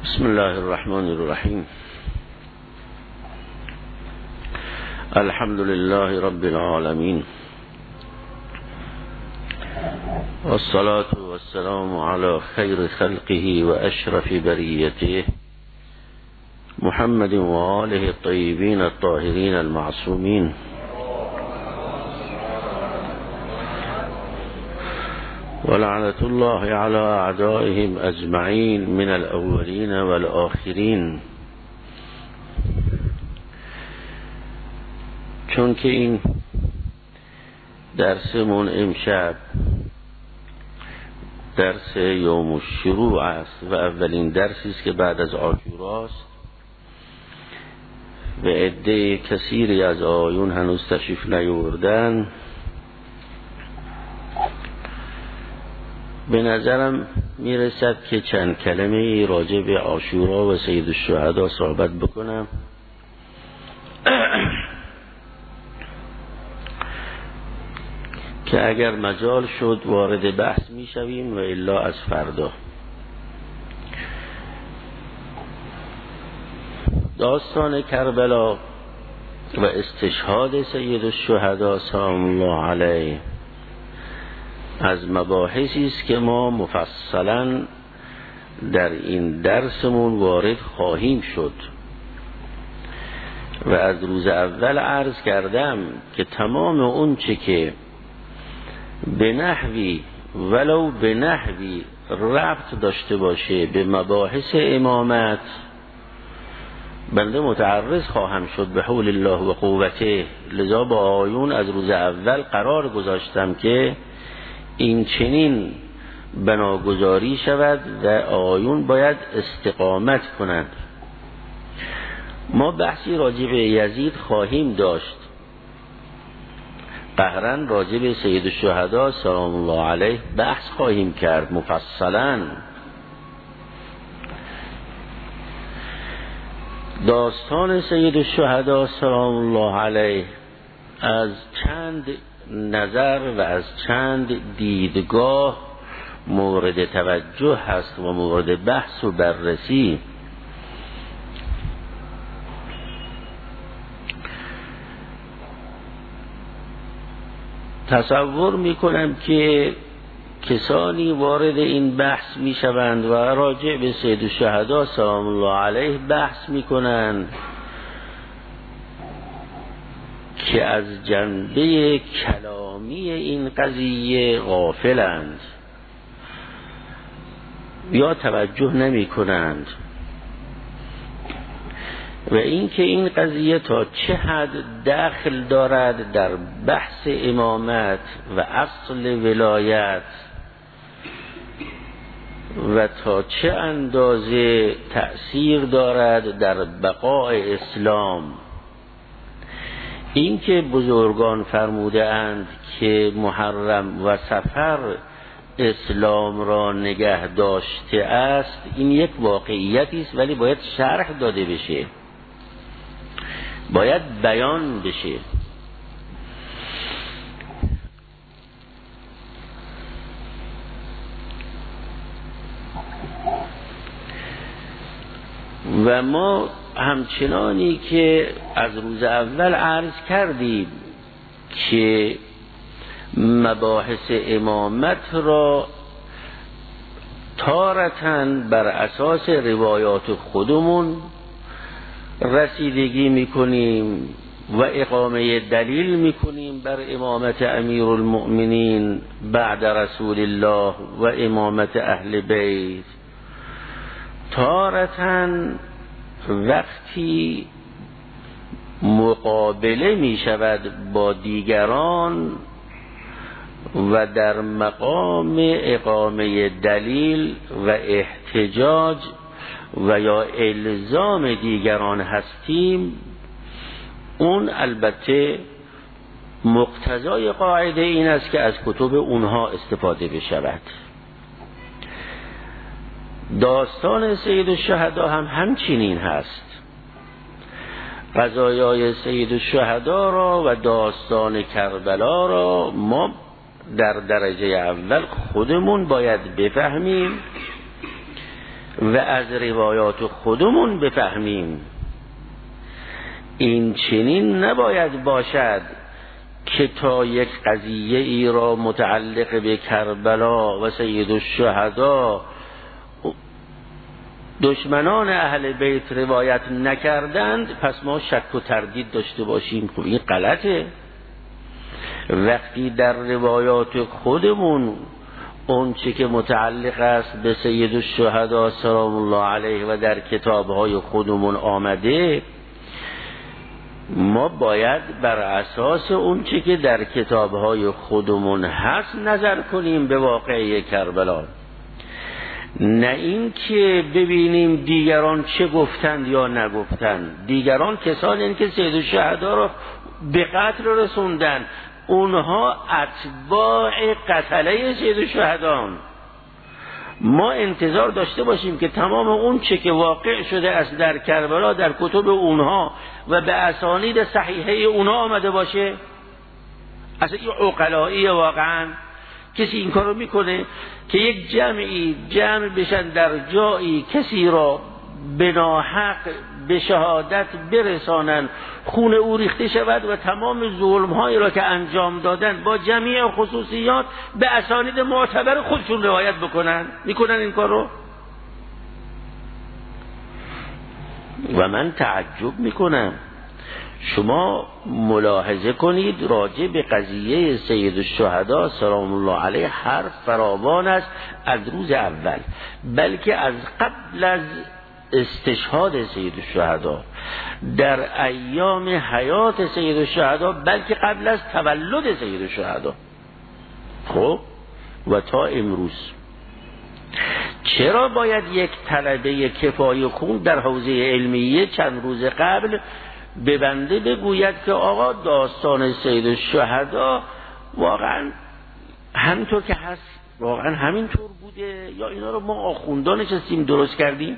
بسم الله الرحمن الرحیم. الحمد لله رب العالمین والصلاة والسلام على خیر خلقه و اشرف بریته محمد و آله الطیبین الطاهرین المعصومین ولعنة الله على أعدائهم أجمعين من الأولين والآخرين. چون که این درسمون امشب درس یوم الشروع است و اولین درسی است که بعد از عاشوراست و عده کثیری از آیون هنوز تشریف نیاوردن، به نظرم میرسد که چند کلمه راجع به عاشورا و سید الشهدا صحبت بکنم که اگر مجال شد وارد بحث میشویم و الا از فردا. داستان کربلا و استشهاد سید الشهدا سلام الله علیه از مباحثی است که ما مفصلا در این درسمون وارد خواهیم شد و از روز اول عرض کردم که تمام اون چه که به نحوی ولو به نحوی ربط داشته باشه به مباحث امامت بنده متعرض خواهم شد به حول الله و قوته. لذا با آیون از روز اول قرار گذاشتم که این چنین بناگذاری شود و آیون باید استقامت کنند. ما بحثی راجع به یزید خواهیم داشت، قهرن راجع به سید الشهدا سلام الله علیه بحث خواهیم کرد مفصلا. داستان سید الشهدا سلام الله علیه از چند نظر و از چند دیدگاه مورد توجه هست و مورد بحث و بررسی. تصور میکنم که کسانی وارد این بحث میشوند و راجع به سید الشهدا سلام الله علیه بحث میکنند که از جنبه کلامی این قضیه غافلند یا توجه نمی کنند و اینکه این قضیه تا چه حد دخل دارد در بحث امامت و اصل ولایت و تا چه اندازه تأثیر دارد در بقای اسلام. این که بزرگان فرموده اند که محرم و سفر اسلام را نگه داشته است، این یک واقعیتی است ولی باید شرح داده بشه، باید بیان بشه. و ما همچنانی که از روز اول عرض کردیم که مباحث امامت را تارتاً بر اساس روایات خودمون رسیدگی میکنیم و اقامه دلیل میکنیم بر امامت امیر المؤمنین بعد رسول الله و امامت اهل بیت. تارتاً وقتی مقابله می شود با دیگران و در مقام اقامه دلیل و احتجاج و یا الزام دیگران هستیم، اون البته مقتضای قاعده این است که از کتب اونها استفاده بشود. داستان سید الشهدا هم همچنین هست. قضایای سید الشهدا را و داستان کربلا را ما در درجه اول خودمون باید بفهمیم و از روایات خودمون بفهمیم. این چنین نباید باشد که تا یک قضیه ای را متعلق به کربلا و سید الشهدا دشمنان اهل بیت روایت نکردند پس ما شک و تردید داشته باشیم. خب این غلطه. وقتی در روایات خودمون اون چه که متعلق است به سید الشهدا سلام الله علیه و در کتابهای خودمون آمده، ما باید بر اساس اون چه که در کتابهای خودمون هست نظر کنیم به واقعه کربلا، نه این که ببینیم دیگران چه گفتند یا نگفتند. دیگران کسانی این که سید الشهدا را به قتل رسوندن، اونها اتباع قتله سید الشهدان. ما انتظار داشته باشیم که تمام اون چه که واقع شده است در کربلا در کتب اونها و به اسانید صحیحه اونها آمده باشه. اصلا این عقلاییه واقعا؟ کسی این کارو میکنه که یک جمعی جمع بشن در جایی کسی را به ناحق به شهادت برسانن، خون او ریخته شود و تمام ظلم‌هایی را که انجام دادن با جمیع خصوصیات به اسانید معتبر خودشون روایت بکنن؟ میکنن این کارو؟ و من تعجب میکنم. شما ملاحظه کنید راجع به قضیه سید الشهدا سلام الله علیه حرف فراوان است از روز اول، بلکه از قبل از استشهاد سید الشهدا، در ایام حیات سید الشهدا، بلکه قبل از تولد سید الشهدا. خب و تا امروز چرا باید یک طلبه کفایه خون در حوزه علمیه چند روز قبل به بنده بگوید که آقا داستان سید الشهدا واقعا همینطور که هست واقعا همینطور بوده یا اینا رو ما آخوندان نشستیم درست کردیم؟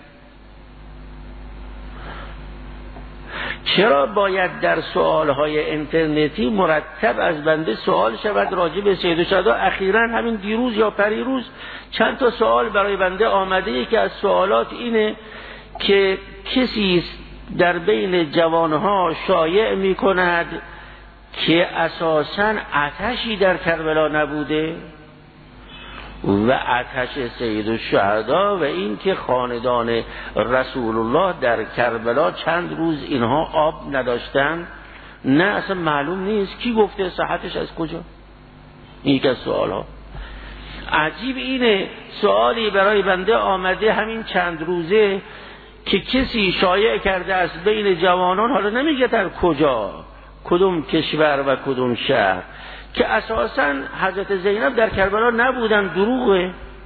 چرا باید در سوالهای اینترنتی مرتب از بنده سوال شود راجع به سید الشهدا؟ اخیراً همین دیروز یا پریروز چند تا سوال برای بنده آمده. یکی از سوالات اینه که کسی در بین جوانها شایع می کند که اساساً آتشی در کربلا نبوده و آتش سید الشهدا و این که خاندان رسول الله در کربلا چند روز اینها آب نداشتن. نه اصلا معلوم نیست کی گفته، صحتش از کجا؟ این یک از سوال ها. عجیب اینه سوالی برای بنده آمده همین چند روزه که کسی شایع کرده است بین جوانان، حالا نمیگه در کجا، کدوم کشور و کدوم شهر، که اساساً حضرت زینب در کربلا نبودن. دروغه.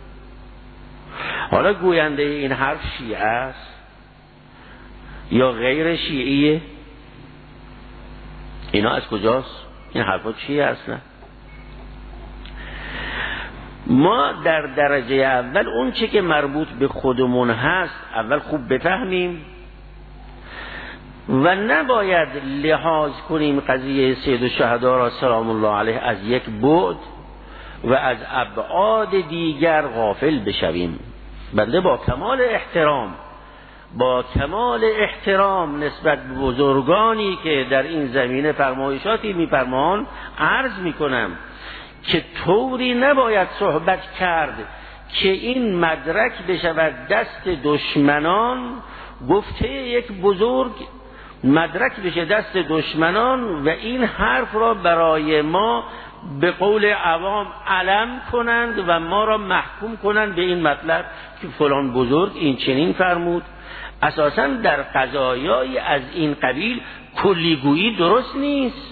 حالا گوینده این حرف شیعه است یا غیر شیعیه؟ اینا از کجاست؟ این حرفا چیه اصلا؟ ما در درجه اول اون چه که مربوط به خودمون هست اول خوب بفهمیم و نباید لحاظ کنیم قضیه سید الشهدا را سلام الله علیه از یک بعد و از ابعاد دیگر غافل بشویم. بنده با کمال احترام نسبت به بزرگانی که در این زمینه فرمایشاتی می‌فرمایند عرض می‌کنم که طوری نباید صحبت کرد که این مدرک بشود دست دشمنان، گفته یک بزرگ مدرک بشه دست دشمنان و این حرف را برای ما به قول عوام علم کنند و ما را محکوم کنند به این مطلب که فلان بزرگ این چنین فرمود. اساساً در قضایای از این قبیل کلیگویی درست نیست،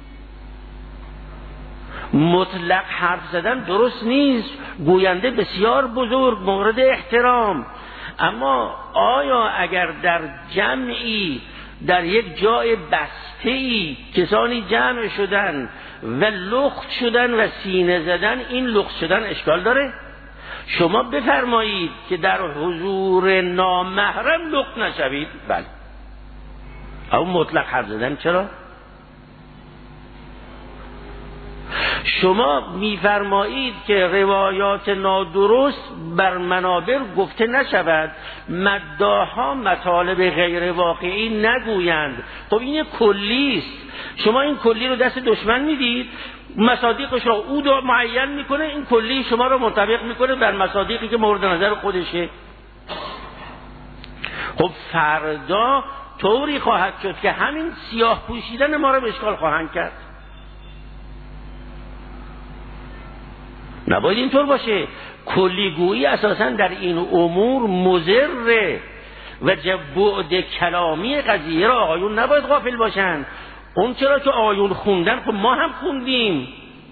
مطلق حرف زدن درست نیست. گوینده بسیار بزرگ مورد احترام، اما آیا اگر در جمعی در یک جای بسته‌ای کسانی جمع شدن و لخت شدن و سینه زدن، این لخت شدن اشکال داره؟ شما بفرمایید که در حضور نامحرم لخت نشوید. بله، اما مطلق حرف زدن چرا؟ شما میفرمایید که روایات نادرست بر منابر گفته نشود، مداحا مطالب غیر واقعی نگویند. خب این کلی است، شما این کلی رو دست دشمن میدید، مصادیقش رو او دو معین میکنه، این کلی شما رو منطبق میکنه بر مصادیقی که مورد نظر خودشه. خب فردا طوری خواهد شد که همین سیاه پوشیدن ما رو به اشکال خواهند کرد. نباید اینطور باشه. کلیگویی اساساً در این امور مضره و بعد کلامی قضیه را آقایون نباید غافل باشن. اون چرا که آقایون خوندن، خب ما هم خوندیم.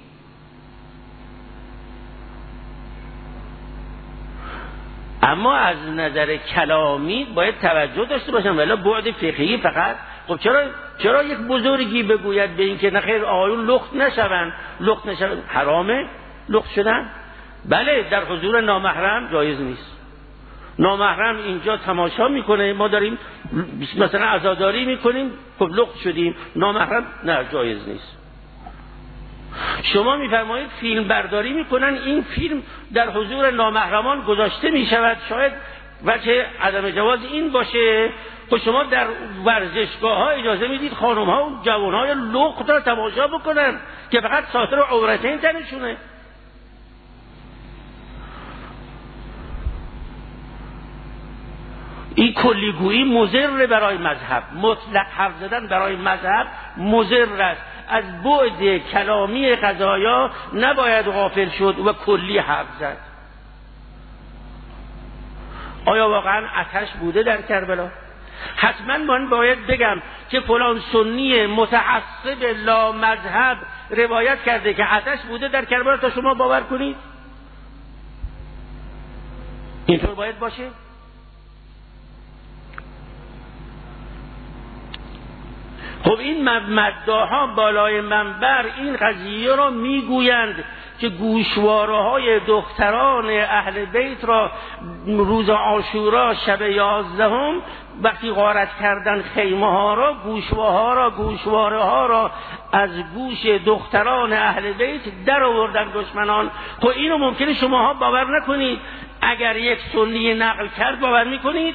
اما از نظر کلامی باید توجه داشته باشن، ولی بعد فقهی فقط. خب چرا یک بزرگی بگوید به این که نخیر آقایون لخت نشون، حرامه لخت شدن؟ بله، در حضور نامحرم جایز نیست. نامحرم اینجا تماشا میکنه، ما داریم مثلا عزاداری میکنیم، خب لخت شدیم. نامحرم نه، جایز نیست. شما میفرمایید فیلم برداری میکنن، این فیلم در حضور نامحرمان گذاشته میشود، شاید وجه عدم جواز این باشه. خب شما در ورزشگاه ها اجازه میدید خانم ها و جوان های لخت را تماشا بکنن که فقط ساتر و عورتین تنشونه. این کلیگویی مضر برای مذهب، مطلق حرف زدن برای مذهب مضر است. از بعد کلامی قضایا نباید غافل شد و کلی حرف زد. آیا واقعا آتش بوده در کربلا؟ حتما من باید بگم که فلان سنی متعصب لا مذهب روایت کرده که آتش بوده در کربلا تا شما باور کنید؟ اینطور باید باشه؟ خب این مداحا بالای منبر این قضیه را میگویند که گوشواره‌های دختران اهل بیت را روز عاشورا شب 11 وقتی غارت کردن خیمه ها را، گوشواره ها را از گوش دختران اهل بیت در آوردن دشمنان. خب اینو ممکنه شماها باور نکنید، اگر یک سنی نقل کرد باور میکنید؟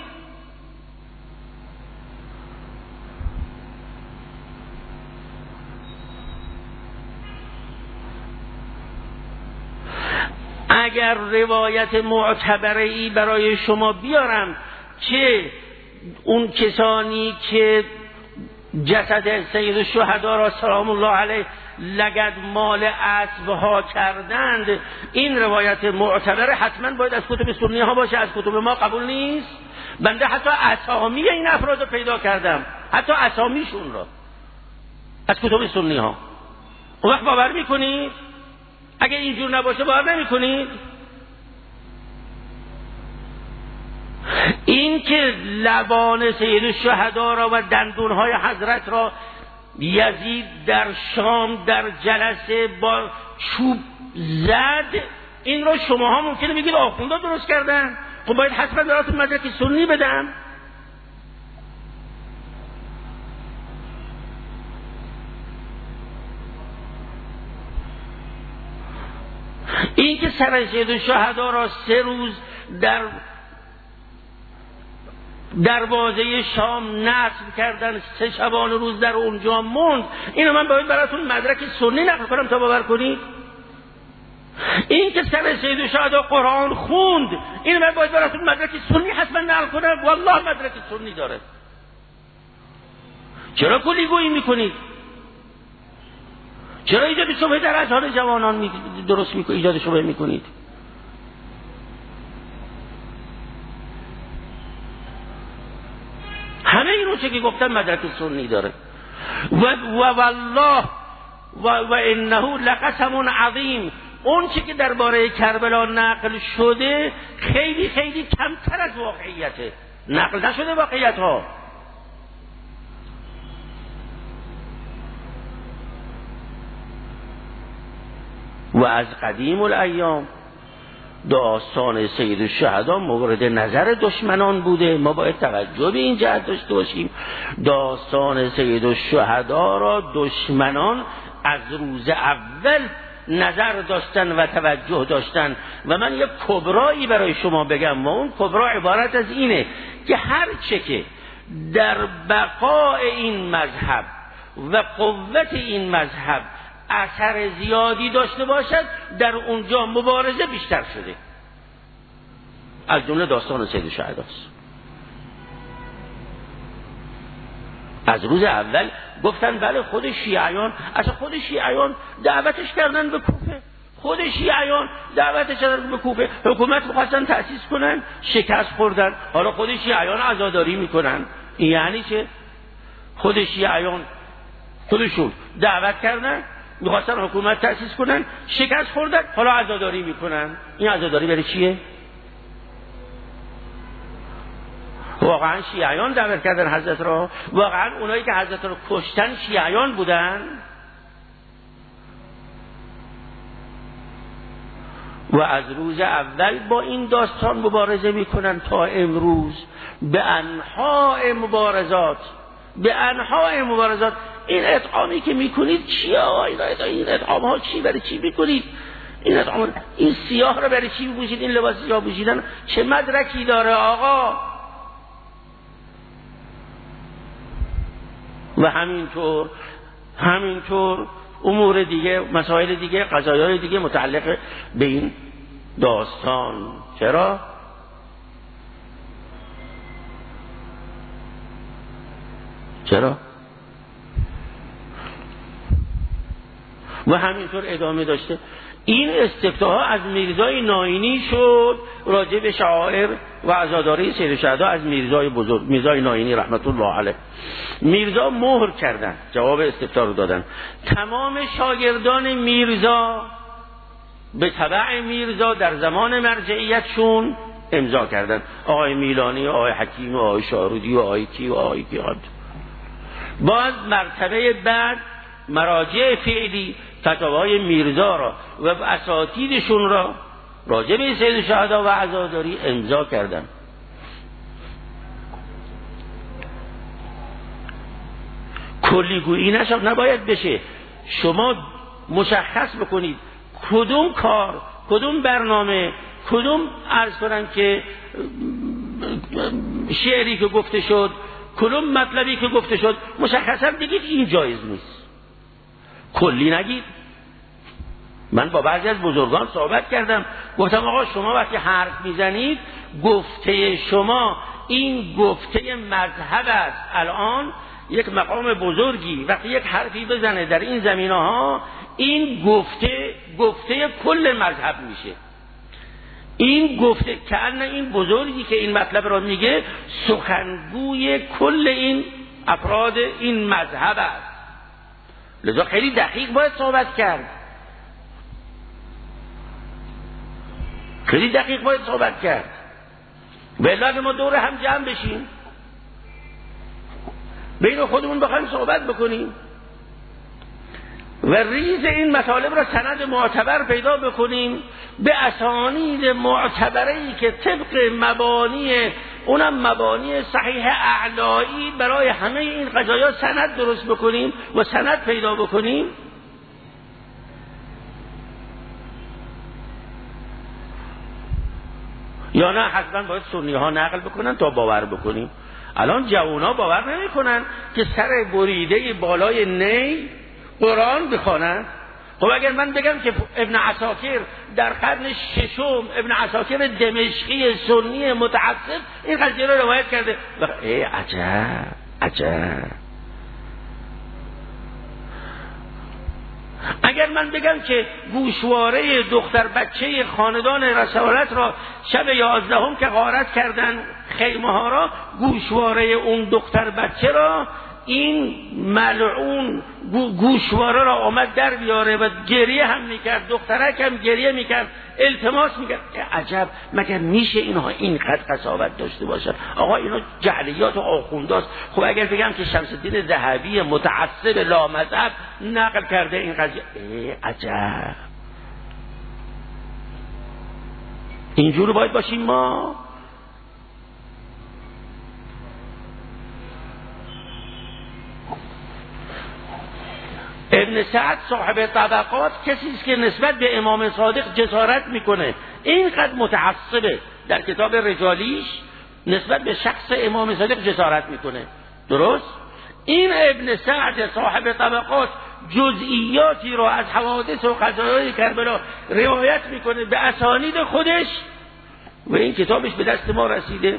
اگر روایت معتبره‌ای برای شما بیارم که اون کسانی که جسد سید الشهدا را سلام الله علیه لگد مال اسبها کردند، این روایت معتبر حتما باید از کتب سنی ها باشه، از کتب ما قبول نیست. بنده حتی اسامی این افراد رو پیدا کردم، حتی اسامیشون را از کتب سنی ها. اون وقت باور میکنید؟ اگه اینجور نباشه باور نمی‌کنید؟ این که لبان سید الشهدا را و دندونهای حضرت را یزید در شام در جلسه با چوب زد، این را شماها ممکنه بگید آخوندا درست کردن. خب باید حتما براتون مدرک سنی بدم. این که سر سید الشهدا را 3 روز در دروازه شام نصب کردن، 3 شبانه روز در اونجا موند، اینو من باید براتون مدرک سنی نقل کنم تا باور کنید؟ این که سر سید الشهدا قرآن خوند، اینو من باید براتون مدرک سنی حتما نقل کنم؟ والله مدرک سنی داره. چرا کلیگویی میکنید؟ چرا ایجاد شبهه در اذهان جوانان درست میکنید، ایجاد شبهه میکنید؟ همه این رو چه که گفتم مدرک سنی داره. و والله و انه لقسم عظیم، اون چه که درباره کربلا نقل شده خیلی خیلی کمتر از واقعیته، نقل نشده واقعیت ها. و از قدیم الایام داستان سید الشهدا مورد نظر دشمنان بوده. ما باید توجه به این جهت داشته باشیم. داستان سید الشهدا را دشمنان از روز اول نظر داشتن و توجه داشتن. و من یک کبرایی برای شما بگم و اون کبرا عبارت از اینه که هر چه که در بقای این مذهب و قوت این مذهب اثر زیادی داشته باشد، در اونجا مبارزه بیشتر شده، از جمله داستان سید شهداست. از روز اول گفتن بله خود شیعیان، اصلا خود شیعیان دعوتش کردن به کوفه، خود شیعیان دعوتش کردن به کوفه، حکومت می‌خواستن تأسیس کنن، شکست خوردن، حالا خود شیعیان عزاداری میکنن. این یعنی چه؟ خود شیعیان خودشون دعوت کردن، می‌خواستن حکومت تأسیس کنن، شکست خوردن، حالا عزاداری میکنن. این عزاداری برای چیه؟ واقعا شیعیان دعوت کردن حضرت را؟ واقعا اونایی که حضرت را کشتن شیعیان بودن؟ و از روز اول با این داستان مبارزه میکنن تا امروز به انواع مبارزات. این اطعامی که میکنید چیه آقای؟ این اطعام ها چی؟ برای چی میکنید این سیاه را برای چی میپوشید؟ این لباس سیاه پوشیدن چه مدرکی داره آقا؟ و همینطور امور دیگه، مسائل دیگه، قضایای دیگه متعلق به این داستان. چرا؟ و همینطور ادامه داشته. این استفتاها از میرزای ناینی شد راجع به شعائر و عزاداری سید شهدا، از میرزای بزرگ میرزای ناینی رحمت الله علیه. میرزا مهر کردن، جواب استفتاء رو دادن. تمام شاگردان میرزا به تبع میرزا در زمان مرجعیتشون امضا کردن، آقای میلانی، آقای حکیم، آقای شارودی و آقای کی و آقای کی. باز مرتبه بعد مراجع فعلی فتاوای میرزا را و اساتیدشون را راجع به سید شهدا و عزاداری امضا کردن. کلیگویی نباید بشه. شما مشخص بکنید کدوم کار، کدوم برنامه، کدوم عرض کنن که شعری که گفته شد، کدوم مطلبی که گفته شد، مشخصا بگید این جایز نیست، کلی نگید. من با بعضی از بزرگان صحبت کردم، گفتم آقا شما وقتی حرف میزنید گفته شما این گفته مذهب است. الان یک مقام بزرگی وقتی یک حرفی بزنه در این زمینه ها، این گفته کل مذهب میشه. این گفته کأن این بزرگی که این مطلب را میگه سخنگوی کل این افراد این مذهب است. لذا خیلی دقیق باید صحبت کرد، بلا ما دور هم جمع بشیم، بین خودمون بخوایم صحبت بکنیم و ریز این مطالب را سند معتبر پیدا بکنیم به اسانید معتبری که طبق مبانی، اونم مبانی صحیح اعلایی، برای همه این قضایا سند درست بکنیم و سند پیدا بکنیم. یا نه حتما باید سنی ها نقل بکنن تا باور بکنیم. الان جوونا باور نمی کنن که سر بریده بالای نی قرآن بخوانن. خب اگر من بگم که ابن عساکر در قرن ششم، ابن عساکر دمشقی سنی متعصب این قضیه رو روایت کرده، ای عجب. اگر من بگم که گوشواره دختر بچه خاندان رسالت را شب 11 که غارت کردن خیمه ها را، گوشواره اون دختر بچه را این ملعون گوشواره را آمد در بیاره و گریه هم میکرد، دخترک هم گریه میکرد، التماس میکرد. عجب، مگر میشه اینها اینقدر قساوت داشته باشن؟ آقا اینا جعلیات و آخونداست. خب اگر بگم که شمس الدین ذهبی متعصب لامذهب نقل کرده این قضیه، عجب. اینجور باید باشیم ما. ابن ابن سعد صاحب طبقات کسی است که نسبت به امام صادق جسارت میکنه، اینقدر متعصبه در کتاب رجالیش نسبت به شخص امام صادق جسارت میکنه. درست؟ این ابن سعد صاحب طبقات جزئیاتی رو از حوادث و قضایای کربلا روایت میکنه به اسانید خودش و این کتابش به دست ما رسیده.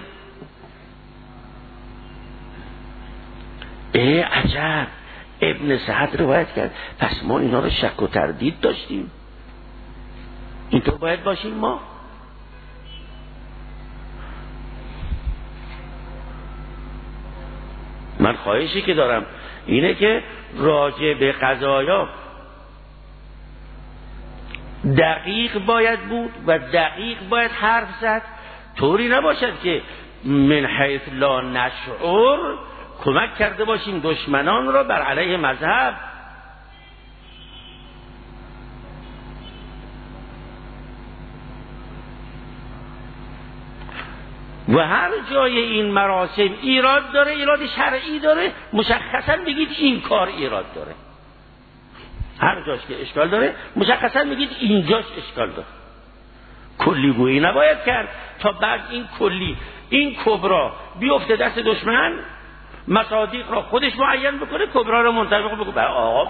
عجب، ابن سعد روایت کرد، پس ما اینا رو شک و تردید داشتیم، اینطور باید باشیم ما. من خواهشی که دارم اینه که راجع به قضایا دقیق باید بود و دقیق باید حرف زد، طوری نباشد که من حیث لا نشعر کمک کرده باشیم دشمنان را بر علیه مذهب. و هر جای این مراسم ایراد داره، ایراد شرعی داره، مشخصا بگید این کار ایراد داره. هر جاش که اشکال داره مشخصا بگید اینجاش اشکال داره. کلی گویی نباید کرد تا بعد این کلی، این کبرا بیفته دست دشمن، مصادیق را خودش معین بکنه، کبرا را منطبق بکنه. آقا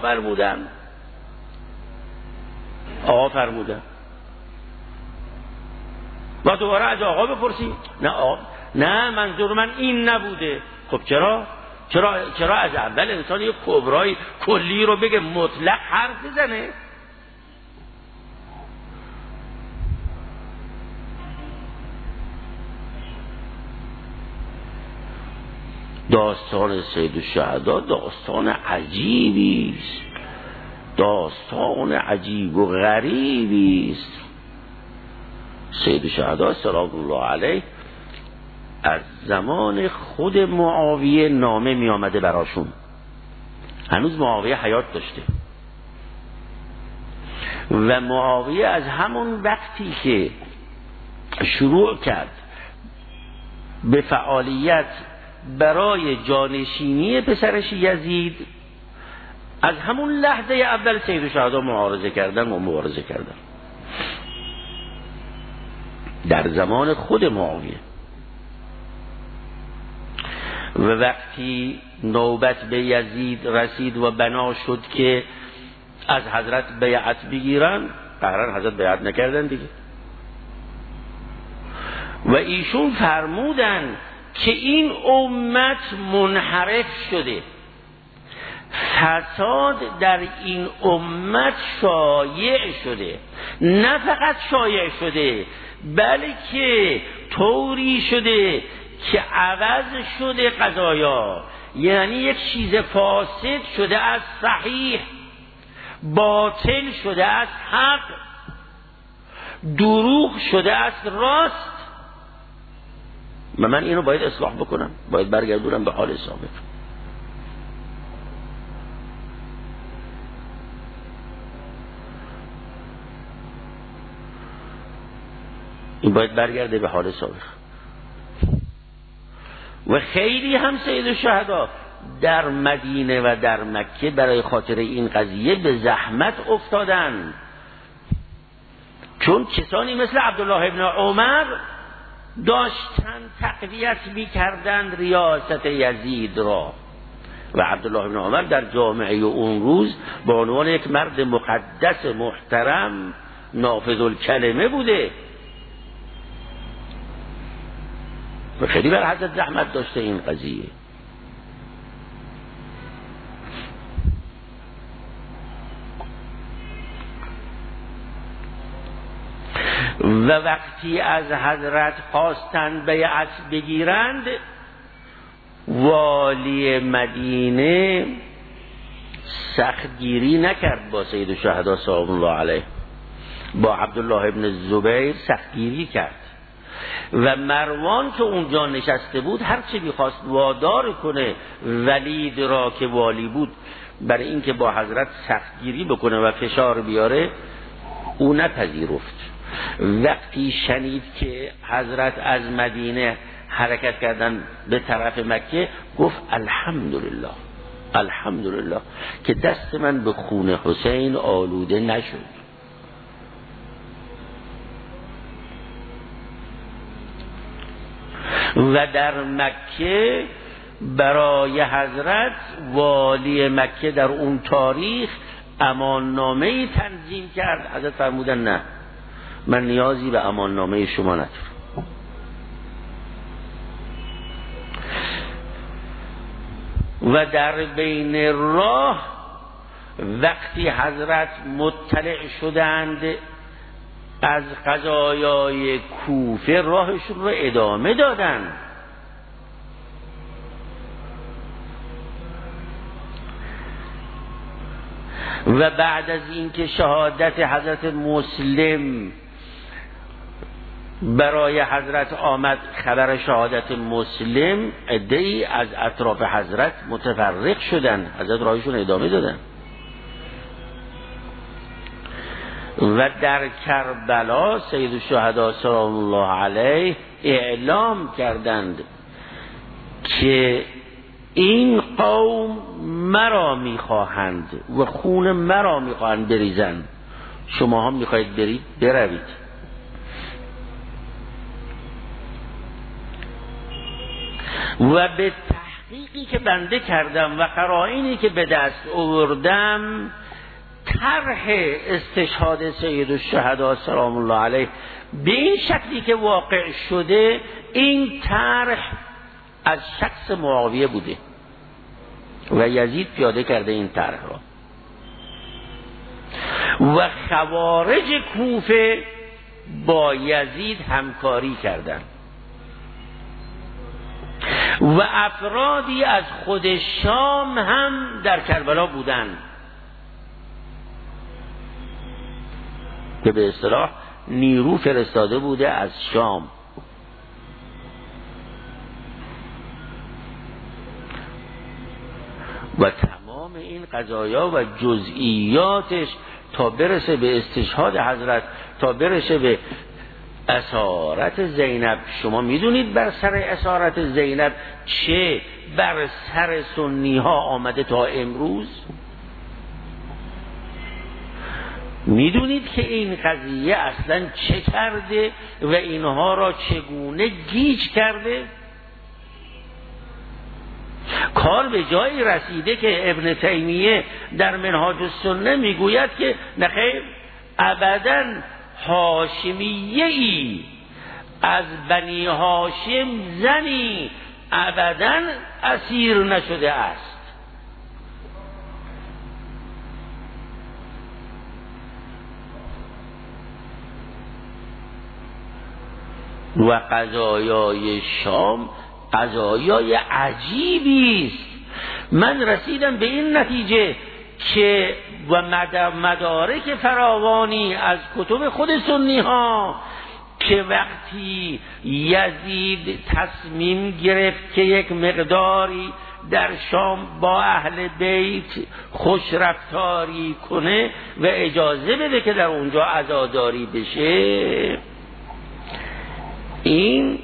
فرمودن و دوباره از آقا بپرسی نه منظور من این نبوده. خب چرا از اول انسان یک کبرای کلی رو بگه مطلق حرف بزنه؟ داستان سید الشهدا داستان عجیبی است، داستان عجیب و غریبی است. سید الشهدا سلام الله علیه از زمان خود معاویه نامه می آمده براشون، هنوز معاویه حیات داشته و معاویه از همون وقتی که شروع کرد به فعالیت برای جانشینی پسرش یزید، از همون لحظه اول سید الشهدا مبارزه کردن در زمان خود معاویه. و وقتی نوبت به یزید رسید و بنا شد که از حضرت بیعت بگیرن، قرار حضرت بیعت نکردن دیگه و ایشون فرمودن که این امت منحرف شده، فساد در این امت شایع شده، نه فقط شایع شده بلکه طوری شده که عوض شده قضایا، یعنی یک چیز فاسد شده از صحیح، باطل شده از حق، دروغ شده از راست و من اینو باید اصلاح بکنم، باید برگردونم به حال سابق. این باید برگرده به حال سابق. و خیلی هم سید الشهدا در مدینه و در مکه برای خاطر این قضیه به زحمت افتادن، چون کسانی مثل عبدالله ابن عمر داشتن تقویت می‌کردند ریاست یزید را و عبدالله ابن عمر در جامعه اون روز به عنوان یک مرد مقدس محترم نافذ الکلمه بوده و خیلی بر حضرت زحمت داشته این قضیه. و وقتی از حضرت خواستند بیعت بگیرند، والی مدینه سختگیری نکرد با سید الشهدا سلام الله علیه، با عبدالله ابن الزبیر سختگیری کرد و مروان که اونجا نشسته بود هرچه میخواست وادار کنه ولید را که والی بود برای اینکه با حضرت سختگیری بکنه و فشار بیاره، او نپذیرفت. وقتی شنید که حضرت از مدینه حرکت کردن به طرف مکه، گفت الحمدلله، الحمدلله که دست من به خون حسین آلوده نشد. و در مکه برای حضرت والی مکه در اون تاریخ اماننامه‌ای تنظیم کرد. حضرت فرمودن نه، من نیازی به اماننامه شما ندارم. و در بین راه وقتی حضرت مطلع شدند از قضایای کوفه راهشون رو ادامه دادن. و بعد از اینکه شهادت حضرت مسلم برای حضرت آمد، خبر شهادت مسلم، عده‌ای از اطراف حضرت متفرق شدن، حضرت راهشون ادامه دادن. و در کربلا سید الشهدا سلام الله علیه اعلام کردند که این قوم مرا میخواهند و خون مرا میخواهند بریزند، شما هم میخواهید برید بروید. و به تحقیقی که بنده کردم و قرائنی که به دست آوردم، طرح استشهاد سید الشهدا سلام الله علیه به این شکلی که واقع شده، این طرح از شخص معاویه بوده و یزید پیاده کرده این طرح را. و خوارج کوفه با یزید همکاری کردند و افرادی از خود شام هم در کربلا بودند که به اصطلاح نیرو فرستاده بوده از شام. و تمام این قضایا و جزئیاتش تا برسه به استشهاد حضرت، تا برسه به اسارت زینب، شما میدونید بر سر اسارت زینب چه بر سر سنی ها آمده تا امروز. میدونید که این قضیه اصلا چه کرده و اینها را چگونه گیج کرده. کار به جایی رسیده که ابن تیمیه در منهاج السنه میگوید که نخیر، ابداً هاشمیه ای از بنی هاشم زنی ابداً اسیر نشده است. و قضایای شام قضایای عجیبی است. من رسیدم به این نتیجه که و مدارک فراوانی از کتب خود سنی ها که وقتی یزید تصمیم گرفت که یک مقداری در شام با اهل بیت خوش رفتاری کنه و اجازه بده که در اونجا عزاداری بشه، این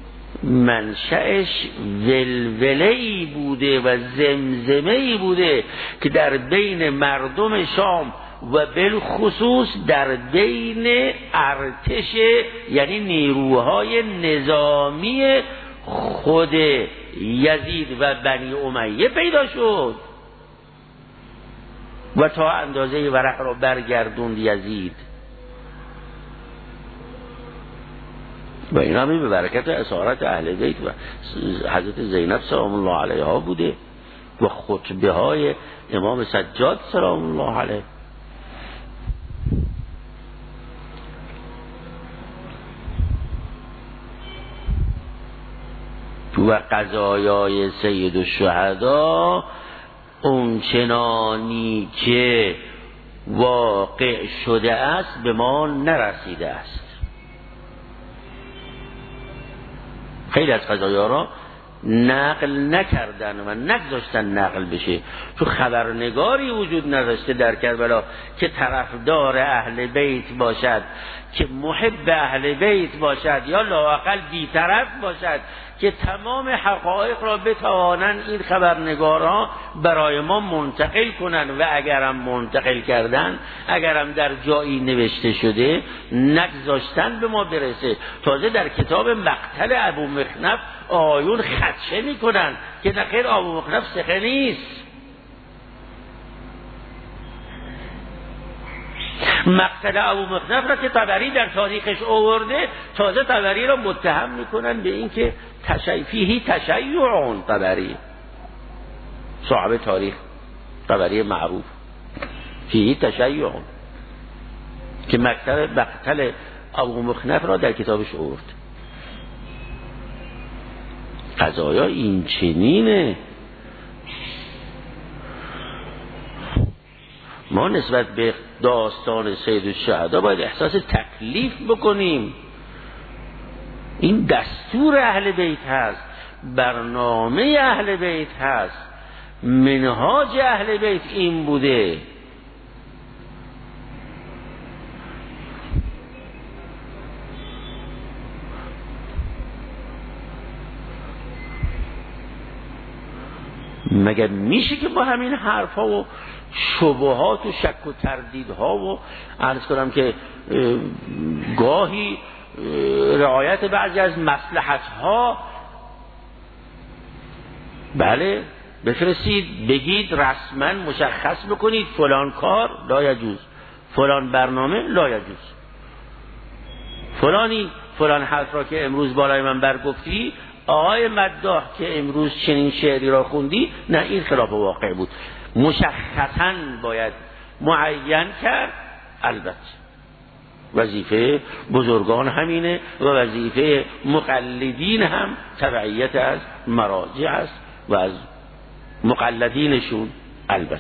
منشأش ولوله‌ای بوده و زمزمه‌ای بوده که در بین مردم شام و بالخصوص در بین ارتش، یعنی نیروهای نظامی خود یزید و بنی امیه پیدا شد و تا اندازه ورق را برگردوند یزید. و این همین به برکت اسارت اهل بیت و حضرت زینب سلام الله علیها بوده و خطبه های امام سجاد سلام الله علیه. و قضایای سید الشهدا اون چنانی که واقع شده است به ما نرسیده است. خیلی از قضایا را نقل نکردن و نگذاشتن نقل بشه. تو خبرنگاری وجود نداشته در کربلا که طرفدار اهل بیت باشد، که محب اهل بیت باشد، یا لااقل بی‌طرف باشد که تمام حقایق را بتوانند این خبرنگارها برای ما منتقل کنند. و اگرم منتقل کردن، اگرم در جایی نوشته شده، نگذاشتن به ما برسه. تازه در کتاب مقتل ابو مخنف آیون خدشه میکنن که نخیر ابو مخنف ثقه نیست. مقتل ابو مخنف را که طبری در تاریخش آورده، تازه طبری را متهم میکنن به این که فیه تشیع. طبری صاحب تاریخ طبری معروف، فیه تشیع، که مقتل ابو مخنف را در کتابش آورد. قضایا این چنینه. ما نسبت به داستان سید الشهدا باید احساس تکلیف بکنیم. این دستور اهل بیت هست، برنامه اهل بیت هست، منهاج اهل بیت این بوده. مگر میشه که با همین حرفا و شبهات و شک و تردیدها و عرض کنم که گاهی رعایت بعضی از مصلحتها، بله بفرستید بگید رسما مشخص بکنید فلان کار لا یجوز، فلان برنامه لا یجوز، فلان حرف را که امروز بالای من برگفتی آقای مداح که امروز چنین شعری را خوندی، نه این خلاف واقع بود. مشخصاً باید معین کرد. البته وظیفه بزرگان همینه و وظیفه مقلدین هم تبعیت از مراجع است و از مقلدینشون. البته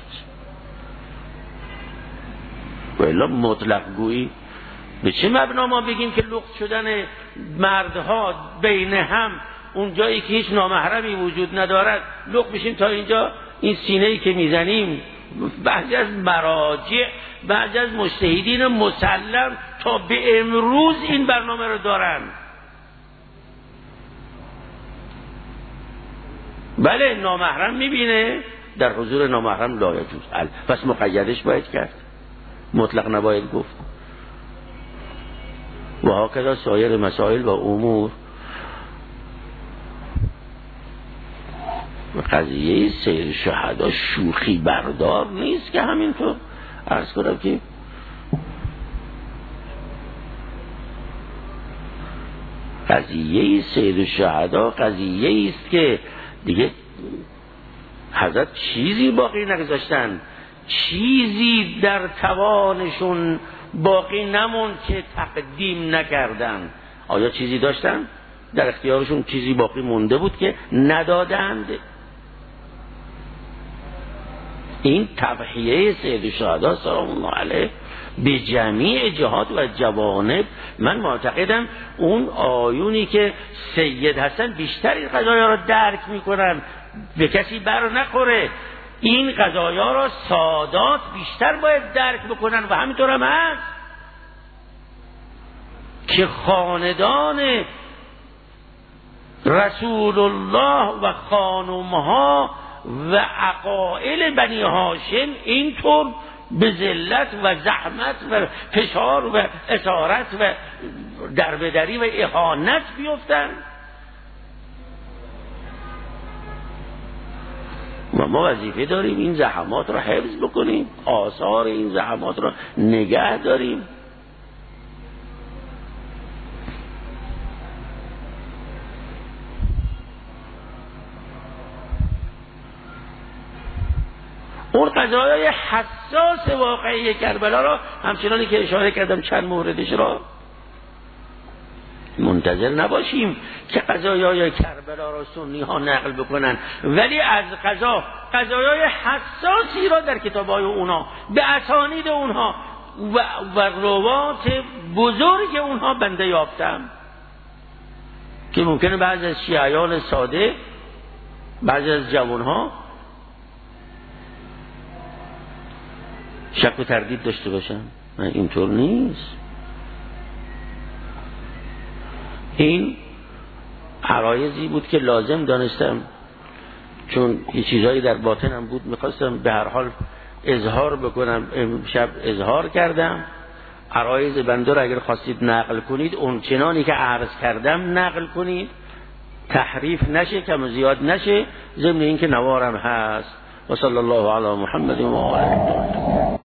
و الا مطلق گویی به چه مبنا ما بگیم که لغت شدن مردها بین هم اون جایی که هیچ نامحرمی وجود ندارد لغت بشیم تا اینجا؟ این سینه‌ای که میزنیم بعضی از مراجع، بعضی از مجتهدین مسلم تا به امروز این برنامه رو دارن. بله نامحرم میبینه، در حضور نامحرم لا یجوز، پس مقیدش باید کرد، مطلق نباید گفت. و هاکذا سایر مسائل و امور. قضیه سیر شهدا شوخی بردار نیست که همینطور عرض کنم که قضیه سیر شهدا قضیه است که دیگه حضرت چیزی باقی نگذاشتن، چیزی در توانشون باقی نمون که تقدیم نکردن. آیا چیزی داشتن؟ در اختیارشون چیزی باقی مونده بود که ندادند؟ این تضحیه سید الشهدا سلام الله علیه به جمیع جهات و جوانب، من معتقدم اون آیونی که سید هستن بیشتر این قضایا را درک میکنن، به کسی بر نخوره. این قضایا را سادات بیشتر باید درک بکنن و همینطور هم هست که خاندان رسول الله و خانمها و عقائل بنی هاشم اینطور به ذلت و زحمت و فشار و اسارت و دربدری و اهانت بیفتن و ما وظیفه داریم این زحمات را حفظ بکنیم، آثار این زحمات را نگه داریم. اون قضایای حساس واقعی کربلا را همچنانی که اشاره کردم چند موردش را منتظر نباشیم که قضایای کربلا را سنی ها نقل بکنن، ولی از قضایای حساسی را در کتابای اونها به اسانید اونها و روات بزرگ اونها بنده یافتم که ممکنه بعضی از شیعیان ساده بعضی از جوانها شک و تردید داشته باشن، نه اینطور نیست. این عرایضی بود که لازم دانستم، چون یه چیزایی در باطنم بود میخواستم به هر حال اظهار بکنم. امشب اظهار کردم. عرایض بنده را اگر خواستید نقل کنید اون چنانی که عرض کردم نقل کنید، تحریف نشه، کم و زیاد نشه، ضمن این که نوارم هست. و صلی الله علی محمد و آله.